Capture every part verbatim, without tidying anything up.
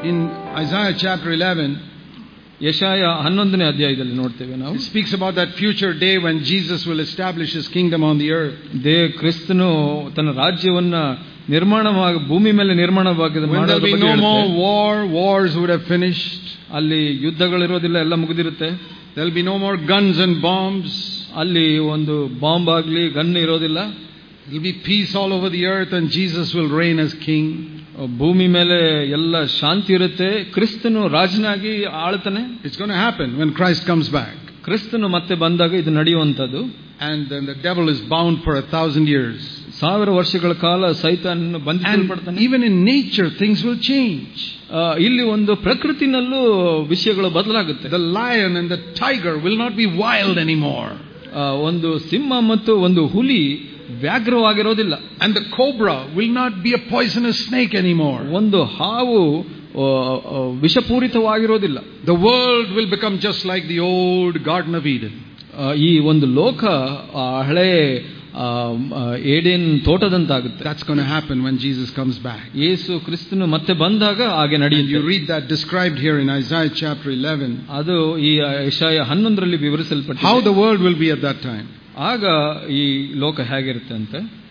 in Isaiah chapter eleven, ಯೆಶಾಯ ಹನ್ನೊಂದನೇ ಅಧ್ಯಾಯದಲ್ಲಿ ನೋಡ್ತೇವೆ ನಾವು. It speaks about that future day when Jesus will establish his kingdom on the earth. ದೇ ಕ್ರಿಸ್ತನು ತನ್ನ ರಾಜ್ಯವನ್ನ ನಿರ್ಮಾಣವಾಗಿ ಭೂಮಿ ಮೇಲೆ ನಿರ್ಮಾಣವಾಗಿದೆ. When there will be no more war, wars would have finished. ಅಲ್ಲಿ ಯುದ್ಧಗಳಿರೋದಿಲ್ಲ, ಎಲ್ಲ ಮುಗಿದಿರುತ್ತೆ. There will be no more guns and bombs. ಅಲ್ಲಿ ಒಂದು ಬಾಂಬ್ ಆಗಲಿ ಗನ್ ಇರೋದಿಲ್ಲ. There will be peace all over the earth and Jesus will reign as king. ಭೂಮಿ ಮೇಲೆ ಎಲ್ಲ ಶಾಂತಿ ಇರುತ್ತೆ, ಕ್ರಿಸ್ತನು ರಾಜನಾಗಿ ಆಳ್ತಾನೆ. It's going to happen when Christ comes back. ಕ್ರಿಸ್ತನು ಮತ್ತೆ ಬಂದಾಗ ಇದು ನಡೆಯುವಂತದ್ದು. And then the devil is bound for a thousand years. ಸಾವಿರ ವರ್ಷಗಳ ಕಾಲ ಸೈತಾನನು ಬಂಧಿಸಲ್ಪಡ್ತಾನೆ. Even in nature things will change. ಇಲ್ಲಿ ಒಂದು ಪ್ರಕೃತಿನಲ್ಲೂ ವಿಷಯಗಳು ಬದಲಾಗುತ್ತೆ. The lion and the tiger will not be wild anymore. ಒಂದು ಸಿಂಹ ಮತ್ತು ಒಂದು ಹುಲಿ ವ್ಯಾಘ್ರವಾಗಿರೋದಿಲ್ಲ. And the cobra will not be a poisonous snake anymore. ಒಂದು ಹಾವು ವಿಷಪೂರಿತವಾಗಿರೋದಿಲ್ಲ. The world will become just like the old Garden of Eden. ಈ ಒಂದು ಲೋಕ ಹಳೆ ಏಡೆನ್ ತೋಟದಂತಾಗುತ್ತೆ. That's going to happen when Jesus comes back. ಯೇಸು ಕ್ರಿಸ್ತನು ಮತ್ತೆ ಬಂದಾಗ ಹಾಗೆ ನಡೆಯುತ್ತೆ. You read that described here in Isaiah chapter eleven. ಅದು ಈ ಯೆಶಾಯ ಹನ್ನೊಂದರಲ್ಲಿ ವಿವರಿಸಲ್ಪಟ್ಟಿದೆ. How the world will be at that time. ಆಗ ಈ ಲೋಕ ಹೇಗಿರುತ್ತೆ ಅಂತ.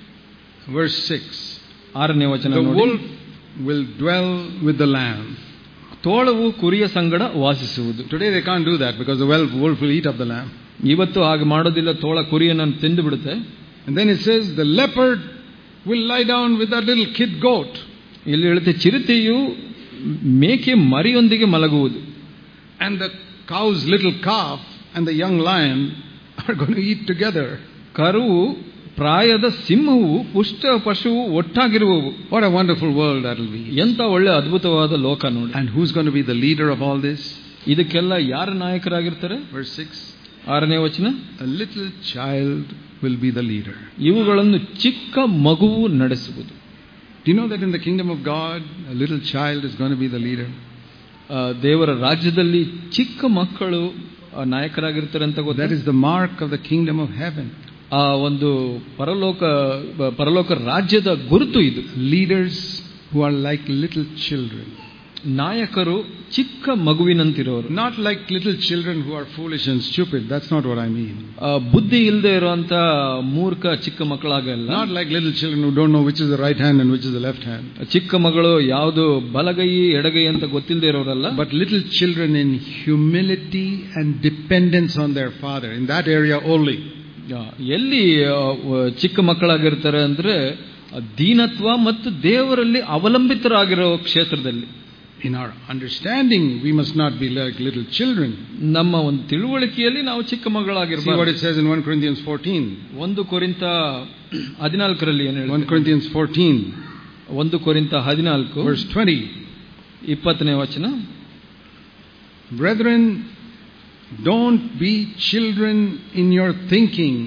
Verse six. ಆರನೇ ವಚನ ನೋಡಿ. The wolf will dwell with the lamb. ತೋಳವು ಕುರಿಯ ಸಂಗಡ ವಾಸಿಸುವುದು. Today they can't do that because the wolf will eat up the lamb. ಇವತ್ತು ಹಾಗೆ ಮಾಡೋದಿಲ್ಲ, ತೋಳ ಕುರಿಯನ್ನು ತಿಂದು ಬಿಡುತ್ತೆ. And then it says the leopard will lie down with that little kid goat. ಇಲ್ಲಿ ಹೇಳುತ್ತೆ ಚಿರತೆಯು ಮೇಕೆ ಮರಿಯೊಂದಿಗೆ ಮಲಗುವುದು. And the cow's little calf and the young lion are going to eat together. ಕರುವು ಪ್ರಾಯದ ಸಿಂಹವು ಪುಷ್ಟ ಪಶುವು ಒಟ್ಟಾಗಿರುವವು. What a wonderful world that will be. ಎಂತ ಒಳ್ಳೆ ಅದ್ಭುತವಾದ ಲೋಕ ನೋಡಿ. And who's going to be the leader of all this? ಇದಕ್ಕೆಲ್ಲ ಯಾರು ನಾಯಕರಾಗಿರ್ತಾರೆ? Verse six. ಆರನೇ ವಚನ. A little child will be the leader. ಇವುಗಳನ್ನು ಚಿಕ್ಕ ಮಗುವು ನಡೆಸುವುದು. Do you know that in the kingdom of God a little child is going to be the leader? ದೇವರ ರಾಜ್ಯದಲ್ಲಿ ಚಿಕ್ಕ ಮಕ್ಕಳು ನಾಯಕರಾಗಿರ್ತಾರೆ ಅಂತ ಗೊತ್ತಾ? That is the mark of the kingdom of heaven. ಆ ಒಂದು ಪರಲೋಕ ಪರಲೋಕ ರಾಜ್ಯದ ಗುರುತು ಇದು. Leaders who are like little children. ನಾಯಕರು ಚಿಕ್ಕ ಮಗುವಿನಂತಿರೋರು. Not like little children who are foolish and stupid. That's not what I mean. ಬುದ್ಧಿ ಇಲ್ಲದೆ ಇರುವಂತ ಮೂರ್ಖ ಚಿಕ್ಕ ಮಕ್ಕಳಾಗಲ್ಲ. Not like little children who don't know which is the right hand and which is the left hand. ಚಿಕ್ಕ ಮಗಳು ಯಾವುದು ಬಲಗೈ ಎಡಗೈ ಅಂತ ಗೊತ್ತಿಲ್ಲದೆ ಇರೋರಲ್ಲ. But little children in humility and dependence on their father. In that area only. ಎಲ್ಲಿ ಚಿಕ್ಕ ಮಕ್ಕಳಾಗಿರ್ತಾರೆ ಅಂದ್ರೆ ದೀನತ್ವ ಮತ್ತು ದೇವರಲ್ಲಿ ಅವಲಂಬಿತರಾಗಿರೋ ಕ್ಷೇತ್ರದಲ್ಲಿ. In our understanding, we must not be like little children. ನಮ್ಮ ಒಂದು ತಿಳುವಳಿಕೆಯಲ್ಲಿ ನಾವು ಚಿಕ್ಕ ಮಕ್ಕಳಾಗಿರಬಾರದು. See what it says in First Corinthians fourteen. ಒಂದು ಕೊರಿಂಥ ಹದಿನಾಲ್ಕರಲ್ಲಿ ಏನು ಹೇಳುತ್ತೆ? First Corinthians fourteen. ಒಂದು ಕೊರಿಂಥ ಹದಿನಾಲ್ಕು verse twenty. ಇಪ್ಪತ್ತನೇ ವಚನ. Brethren, don't be children in your thinking.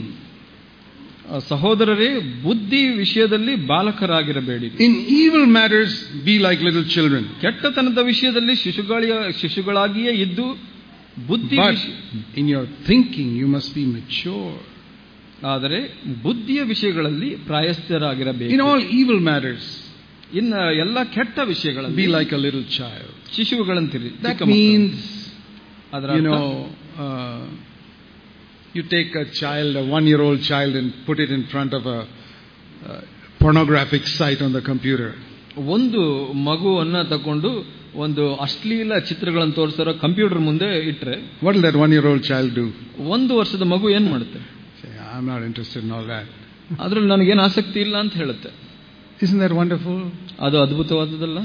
ಸಹೋದರರೇ, ಬುದ್ಧಿ ವಿಷಯದಲ್ಲಿ ಬಾಲಕರಾಗಿರಬೇಡಿ. In evil matters be like little children. ಕೆಟ್ಟತನದ ವಿಷಯದಲ್ಲಿ ಶಿಶುಗಳಿಯ ಶಿಶುಗಳಾಗಿಯೇ ಇದ್ದು ಬುದ್ಧಿ in your thinking you must be mature. ಆದರೆ ಬುದ್ಧಿಯ ವಿಷಯಗಳಲ್ಲಿ ಪ್ರಾಯಸ್ಥರಾಗಿರಬೇಕು. In all evil matters ಇನ್ನ ಎಲ್ಲ ಕೆಟ್ಟ ವಿಷಯಗಳಲ್ಲಿ be like a little child. ಶಿಶುಗಳಂತಿರಿ. That means you know uh, you take a child, a one-year-old child, and put it in front of a uh, pornographic site on the computer. ಒಂದು ಮಗುವನ್ನ ತಕೊಂಡು ಒಂದು ಅಶ್ಲೀಲ ಚಿತ್ರಗಳನ್ನು ತೋರಿಸೋ ಕಂಪ್ಯೂಟರ್ ಮುಂದೆ ಇಟ್ರೆ what will that one-year-old child do? ಒಂದು ವರ್ಷದ ಮಗು ಏನ್ ಮಾಡುತ್ತೆ? Say, I'm not interested in all that. ಅದರಲ್ಲಿ ನನಗೇನು ಆಸಕ್ತಿ ಇಲ್ಲ ಅಂತ ಹೇಳುತ್ತೆ. Isn't that wonderful? ಅದು ಅದ್ಭುತವಾದದಲ್ಲ?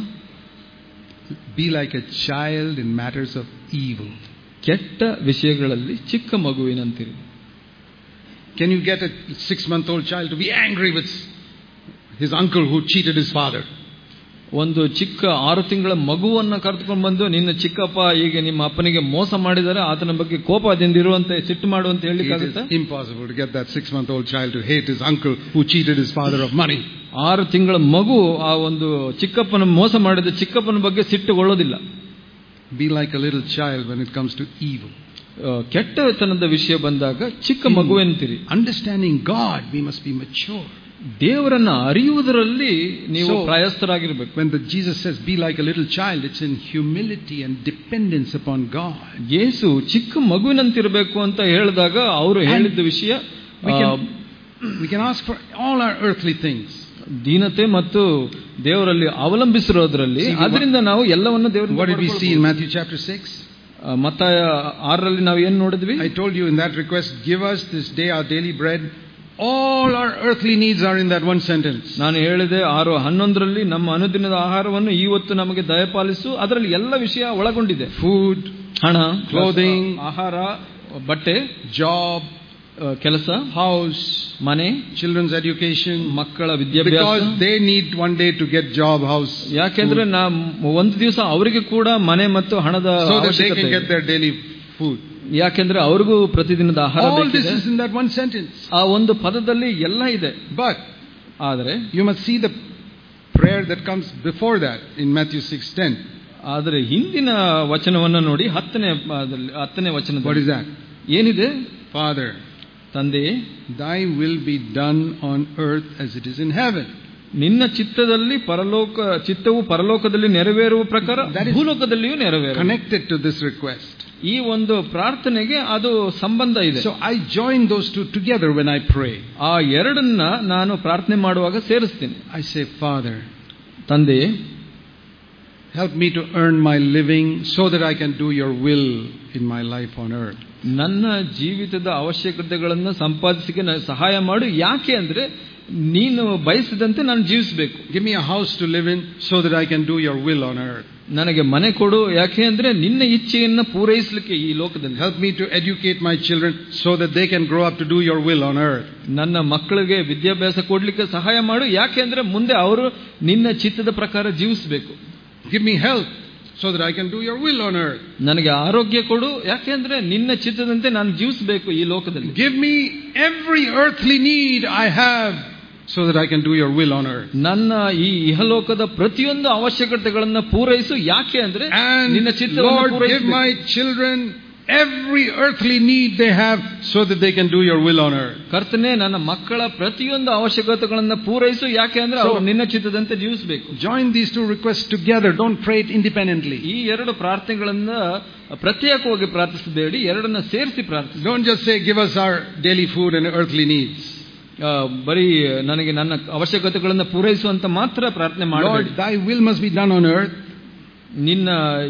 Be like a child in matters of evil. ಕೆಟ್ಟ ವಿಷಯಗಳಲ್ಲಿ ಚಿಕ್ಕ ಮಗುವಿನಂತಿರಿ. Can you get a six-month-old child to be angry with his uncle who cheated his father? ಒಂದು ಚಿಕ್ಕ ಆರು ತಿಂಗಳ ಮಗುವನ್ನ ಕರೆದುಕೊಂಡು ಬಂದು ನಿನ್ನ ಚಿಕ್ಕಪ್ಪ ಈಗ ನಿಮ್ಮ ಅಪ್ಪನಿಗೆ ಮೋಸ ಮಾಡಿದರೆ ಆತನ ಬಗ್ಗೆ ಕೋಪದಿಂದ ಇರುವಂತೆ ಸಿಟ್ಟು ಮಾಡುವಂತ ಹೇಳಿಕ್ಕಾಗುತ್ತೆ? It is impossible to get that six-month-old child to hate his uncle who cheated his father of money. ಆರು ತಿಂಗಳ ಮಗು ಆ ಒಂದು ಚಿಕ್ಕಪ್ಪನ ಮೋಸ ಮಾಡಿದ ಚಿಕ್ಕಪ್ಪನ ಬಗ್ಗೆ ಸಿಟ್ಟುಗೊಳ್ಳೋದಿಲ್ಲ. Be like a little child when it comes to evil. ಕೆಟ್ಟತನದ ವಿಷಯ ಬಂದಾಗ ಚಿಕ್ಕ ಮಗುವೆಂತಿರಿ. Understanding God, we must be mature. ದೇವರನ್ನ ಅರಿಯುವುದರಲ್ಲಿ ನೀವು ಪ್ರಯಾಸರಾಗಿರಬೇಕು. When the Jesus says be like a little child, it's in humility and dependence upon God. ಯೇಸು ಚಿಕ್ಕ ಮಗುವಿನಂತಿರಬೇಕು ಅಂತ ಹೇಳಿದಾಗ ಅವರು ಹೇಳಿದ ವಿಷಯ we can, we can ask for all our earthly things. ದೀನತೆ ಮತ್ತು ದೇವರಲ್ಲಿ ಅವಲಂಬಿಸಿರೋದ್ರಲ್ಲಿ ಅದರಿಂದ ನಾವು ಎಲ್ಲವನ್ನು ದೇವರಿಂದ. What did we see in Matthew chapter six? ಮತ್ತಾಯ ಆರರಲ್ಲಿ ನಾವು ಏನು ನೋಡಿದ್ವಿ? I told you in that request, give us this day our daily bread. All our earthly needs are in that one sentence. ನಾನು ಹೇಳಿದೆ ಆರು ಹನ್ನೊಂದರಲ್ಲಿ ನಮ್ಮ ಅನುದಿನದ ಆಹಾರವನ್ನು ಇವತ್ತು ನಮಗೆ ದಯಪಾಲಿಸು, ಅದರಲ್ಲಿ ಎಲ್ಲ ವಿಷಯ ಒಳಗೊಂಡಿದೆ. Food, ಹಣ, clothing, ಆಹಾರ, ಬಟ್ಟೆ, job, ಕೆಲಸ, house, ಮನೆ, children's education, ಮಕ್ಕಳ ವಿದ್ಯಾಭ್ಯಾಸ. Because they need one day to get job, house. ಯಾಕೆಂದ್ರೆ ನಾ ಒಂದು ದಿವಸ ಅವರಿಗೆ ಕೂಡ ಮನೆ ಮತ್ತು ಹಣದ so that they can get their daily food. ಯಾಕೆಂದ್ರೆ ಅವ್ರಿಗೂ ಪ್ರತಿದಿನದ ಆಹಾರ ಬೇಕಿದೆ. All this is in that one sentence. ಆ ಒಂದು ಪದದಲ್ಲಿ ಎಲ್ಲ ಇದೆ. But ಆದರೆ you must see the prayer that comes before that in Matthew six ten. ಆದರೆ ಹಿಂದಿನ ವಚನವನ್ನು ನೋಡಿ, ಹತ್ತನೇ ಹತ್ತನೇ ವಚನದಲ್ಲಿ what is that? ಏನಿದೆ? Father, ತಂದೆಯೇ, thy will be done on earth as it is in heaven. ನಿನ್ನ ಚಿತ್ತದಲ್ಲಿ ಪರಲೋಕ ಚಿತ್ತವು ಪರಲೋಕದಲ್ಲಿ ನೆರವೇರುವ ಪ್ರಕಾರ ಭೂಲೋಕದಲ್ಲಿಯೂ ನೆರವೇರು. Connected to this request. ಈ ಒಂದು ಪ್ರಾರ್ಥನೆಗೆ ಅದು ಸಂಬಂಧ ಇದೆ. So I join those two together when I pray. ಆ ಎರಡನ್ನ ನಾನು ಪ್ರಾರ್ಥನೆ ಮಾಡುವಾಗ ಸೇರಿಸ್ತೀನಿ. I say, Father, ತಂದೆಯೇ, help me to earn my living so that I can do your will in my life on earth. ನನ್ನ ಜೀವಿತದ ಅವಶ್ಯಕತೆಗಳನ್ನು ಸಂಪಾದಿಸಿಕೆ ಸಹಾಯ ಮಾಡು. ಯಾಕೆ ಅಂದ್ರೆ ನೀನು ಬಯಸಿದಂತೆ ನಾನು ಜೀವಿಸಬೇಕು. Give me a house to live in so that I can do your will on earth. ನನಗೆ ಮನೆ ಕೊಡು, ಯಾಕೆ ಅಂದ್ರೆ ನಿನ್ನ ಇಚ್ಛೆಯನ್ನು ಪೂರೈಸಲಿಕ್ಕೆ ಈ ಲೋಕದಲ್ಲಿ. Help me to educate my children so that they can grow up to do your will on earth. ನನ್ನ ಮಕ್ಕಳಿಗೆ ವಿದ್ಯಾಭ್ಯಾಸ ಕೊಡ್ಲಿಕ್ಕೆ ಸಹಾಯ ಮಾಡು, ಯಾಕೆ ಅಂದ್ರೆ ಮುಂದೆ ಅವರು ನಿನ್ನ ಚಿತ್ತದ ಪ್ರಕಾರ ಜೀವಿಸಬೇಕು. Give me health so that I can do your will on earth. ನನಗೆ ಆರೋಗ್ಯ ಕೊಡು, ಯಾಕೆ ಅಂದ್ರೆ ನಿನ್ನ ಚಿತ್ತದಂತೆ ನಾನು ಜೀವಿಸಬೇಕು ಈ ಲೋಕದಲ್ಲಿ. Give me every earthly need I have so that I can do your will on earth. ನನ್ನ ಈ ಇಹಲೋಕದ ಪ್ರತಿಯೊಂದು ಅವಶ್ಯಕತೆಗಳನ್ನು ಪೂರೈಸು, ಯಾಕೆ ಅಂದ್ರೆ ನಿನ್ನ ಚಿತ್ತವನ್ನು ಪೂರೈಸು. Give my children every earthly need they have so that they can do your will on earth. ಕರ್ತನೇ, ನನ್ನ ಮಕ್ಕಳ ಪ್ರತಿಯೊಂದು ಅವಶ್ಯಕತೆಗಳನ್ನು ಪೂರೈಸು, ಯಾಕೆ ಅಂದ್ರೆ ಅವರು ನಿನ್ನ ಚಿತ್ತದಂತೆ ಜೀವಿಸಬೇಕು. Join these two requests together. Don't pray it independently. ಈ ಎರಡು ಪ್ರಾರ್ಥನೆಗಳನ್ನ ಪ್ರತ್ಯೇಕವಾಗಿ ಪ್ರಾರ್ಥಿಸಬೇಡಿ, ಎರಡನ್ನ ಸೇರಿಸಿ ಪ್ರಾರ್ಥಿಸಿ. Don't just say give us our daily food and earthly needs. ಬರೀ ನನಗೆ ನನ್ನ ಅವಶ್ಯಕತೆಗಳನ್ನು ಪೂರೈಸುವಂತ ಮಾತ್ರ ಪ್ರಾರ್ಥನೆ ಮಾಡಬೇಡಿ. Lord, thy will must be done on earth. ನಿನ್ನ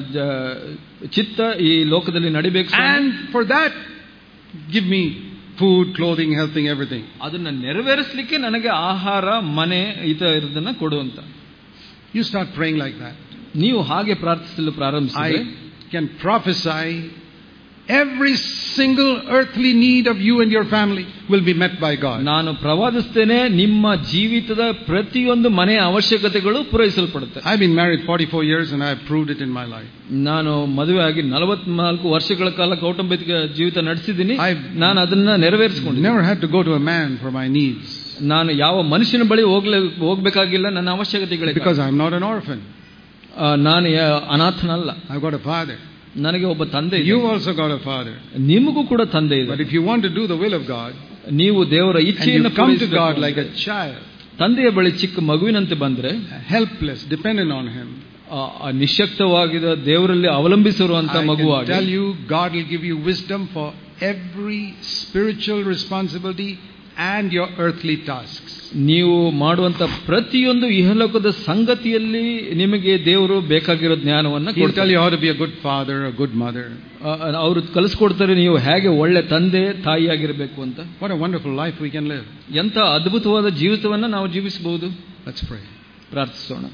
ಚಿತ್ತ ಈ ಲೋಕದಲ್ಲಿ ನಡಿಬೇಕು. And for that give me food, clothing, healthing, everything. ಅದನ್ನ ನೆರವೇರಿಸಲಿಕ್ಕೆ ನನಗೆ ಆಹಾರ, ಮನೆ ಇದನ್ನ ಕೊಡುವಂತ. You start praying like that. ನೀವು ಹಾಗೆ ಪ್ರಾರ್ಥಿಸಲು ಪ್ರಾರಂಭಿಸಿದ್ರೆ, I can prophesy every single earthly need of you and your family will be met by God. ನಾನು ಪ್ರವಾದಿಸ್ತೇನೆ, ನಿಮ್ಮ ಜೀವಿತದ ಪ್ರತಿಯೊಂದು ಮನೆಯ ಅವಶ್ಯಕತೆಗಳು ಪೂರೈಸಲ್ಪಡುತ್ತೆ. I've been married forty-four years and I have proved it in my life. ನಾನು ಮದುವೆಯಾಗಿ ನಲವತ್ನಾಲ್ಕು ವರ್ಷಗಳ ಕಾಲ ಕೌಟುಂಬಿಕ ಜೀವಿತ ನಡೆಸಿದ್ದೀನಿ. ನಾನು ಅದನ್ನ ನೆರವೇರಿಸಿಕೊಂಡಿದ್ದೀನಿ. Never had to go to a man for my needs. ನಾನು ಯಾವ ಮನುಷ್ಯನ ಬಳಿ ಹೋಗ್ಲೇ ಹೋಗ್ಬೇಕಾಗಿಲ್ಲ ನನ್ನ ಅವಶ್ಯಕತೆಗಳಿಗೆ. Because I'm not an orphan. ನಾನು ಅನಾಥನಲ್ಲ. I've got a father. ನನಗೆ ಒಬ್ಬ ತಂದೆ ಇದೆ. You also got a father. ನಿಮಗೂ ಕೂಡ ತಂದೆ ಇದೆ. But if you want to do the will of God, ನೀವು ದೇವರ ಇಚ್ಛೆಯನ್ನು come to God like a child, ತಂದೆಯ ಬಳಿ ಚಿಕ್ಕ ಮಗುವಿನಂತೆ ಬಂದ್ರೆ, helpless, dependent on him, ನಿಶ್ಶಕ್ತವಾಗಿದ ದೇವರಲ್ಲಿ ಅವಲಂಬಿಸಿರುವಂತ ಮಗುವಾಗಿ, I tell you, God will give you wisdom for every spiritual responsibility and your earthly tasks. ನೀವು ಮಾಡುವಂತ ಪ್ರತಿಯೊಂದು ಇಹಲೋಕದ ಸಂಗತಿಯಲ್ಲಿ ನಿಮಗೆ ದೇವರು ಬೇಕಾಗಿರೋ ಜ್ಞಾನವನ್ನು ಕೊಡ್ತಾರೆ. He'll tell you how to be a good father, a good mother. ಅವರು ಕಲಿಸ್ಕೊಡ್ತಾರೆ ನೀವು ಹೇಗೆ ಒಳ್ಳೆ ತಂದೆ ತಾಯಿಯಾಗಿರಬೇಕು ಅಂತ. What a wonderful life we can live. ಎಂತ ಅದ್ಭುತವಾದ ಜೀವಿತವನ್ನ ನಾವು ಜೀವಿಸಬಹುದು. Let's pray. ಪ್ರಾರ್ಥಿಸೋಣ.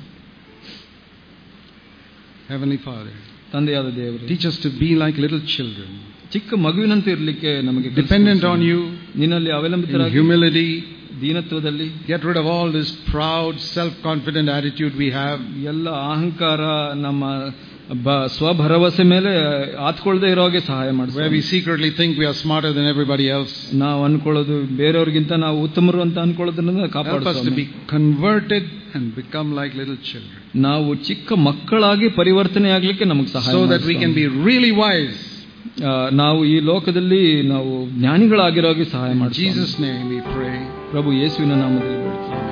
Heavenly Father, ತಂದೆಯಾದ ದೇವರೇ, teach us to be like little children. ಚಿಕ್ಕ ಮಗುವಿನಂತೆ ಇರಲಿಕ್ಕೆ ನಮಗೆ, dependent on you, ನಿನ್ನಲ್ಲಿ ಅವಲಂಬಿತರಾಗಿ, humility, ದೀನತ್ವದಲ್ಲಿ. Get rid of all this proud, self-confident attitude we have. ಎಲ್ಲ ಅಹಂಕಾರ, ನಮ್ಮ ಸ್ವಭರವಸೆ ಮೇಲೆ ಆತ್ಕೊಳ್ಳದೆ ಇರೋ ಹಾಗೆ ಸಹಾಯ ಮಾಡಿ. Where we secretly think we are smarter than everybody else. ನಾವು ಅನ್ಕೊಳ್ಳೋದು ಬೇರೆಯವ್ರಿಗಿಂತ ನಾವು ಉತ್ತಮರು ಅಂತ ಅನ್ಕೊಳ್ಳೋದನ್ನ ಕಾಪಾಡು. Help us to be converted and become like little children. ನಾವು ಚಿಕ್ಕ ಮಕ್ಕಳಾಗಿ ಪರಿವರ್ತನೆ ಆಗ್ಲಿಕ್ಕೆ ನಮಗೆ ಸಹಾಯ so that we can be really wise. ನಾವು ಈ ಲೋಕದಲ್ಲಿ ನಾವು ಜ್ಞಾನಿಗಳಾಗಿರೋ ಹಾಗೆ ಸಹಾಯ ಮಾಡಿ. Jesus name we pray. ಪ್ರಭು ಯೇಸುವಿನ ನಾಮದಲ್ಲಿ ಬೇಡ್ತೀವಿ.